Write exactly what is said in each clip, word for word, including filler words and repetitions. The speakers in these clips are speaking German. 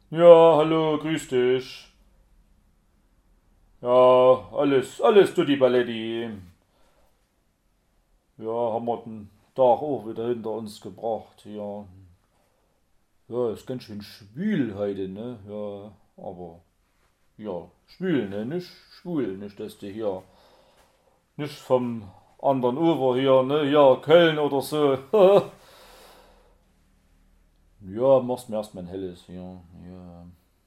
Ja, hallo, grüß dich. Ja, alles, alles tutti Balletti. Ja, haben wir den Tag auch wieder hinter uns gebracht. Ja, ja, ist ganz schön schwül heute, ne? Ja, aber ja, schwül, ne? Nicht schwul, nicht, dass du hier, nicht vom anderen Ufer hier, ne? Ja, Köln oder so. Ja, machst mir erstmal ein helles, ja, ja.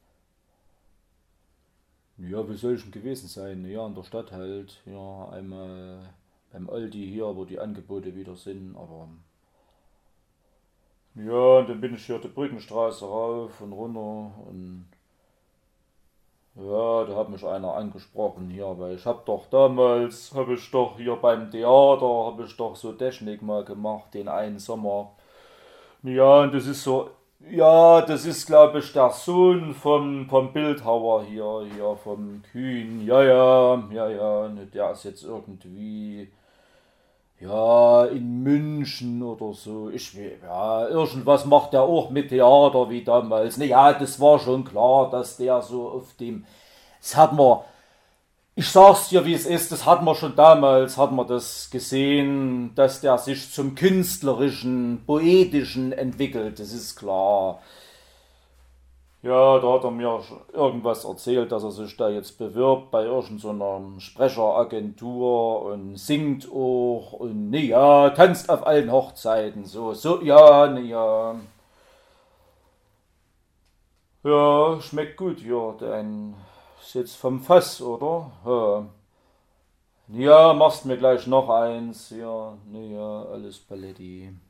Ja, wie soll ich denn gewesen sein? Ja, in der Stadt halt. Ja, einmal beim Aldi hier, wo die Angebote wieder sind. Aber ja, und dann bin ich hier die Brückenstraße rauf und runter. Und ja, da hat mich einer angesprochen hier, weil ich hab doch damals, habe ich doch hier beim Theater, habe ich doch so Technik mal gemacht, den einen Sommer. Ja, und das ist so, ja, das ist glaube ich der Sohn vom, vom Bildhauer hier, hier vom Kühn. Ja, ja, ja, ja, ne, der ist jetzt irgendwie, ja, in München oder so. Ich will, ja, irgendwas macht er auch mit Theater wie damals. Ne, ja, das war schon klar, dass der so auf dem, das hat man, ich sag's dir, wie es ist, das hat man schon damals, hat man das gesehen, dass der sich zum künstlerischen, poetischen entwickelt, das ist klar. Ja, da hat er mir irgendwas erzählt, dass er sich da jetzt bewirbt bei irgendeiner Sprecheragentur und singt auch und ne, ja, tanzt auf allen Hochzeiten, so, so, ja, ne, ja. Ja, schmeckt gut, ja, dein ist jetzt vom Fass, oder? Ja. Ja, machst mir gleich noch eins. Ja, ne, ja, alles Paletti.